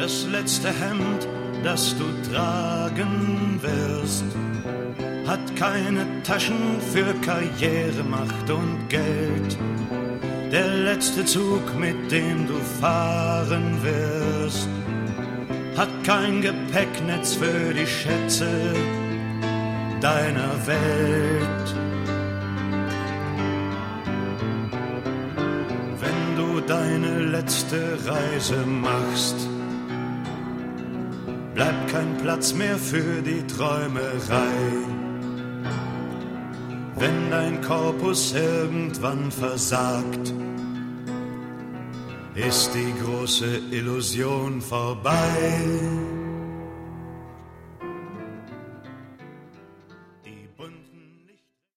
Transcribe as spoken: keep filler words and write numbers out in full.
das letzte Hemd, das du tragen wirst, hat keine Taschen für Karriere, Macht und Geld. Der letzte Zug, mit dem du fahren wirst, hat kein Gepäcknetz für die Schätze deiner Welt. Wenn du deine letzte Reise machst, bleibt kein Platz mehr für die Träumerei. Wenn dein Korpus irgendwann versagt, ist die große Illusion vorbei.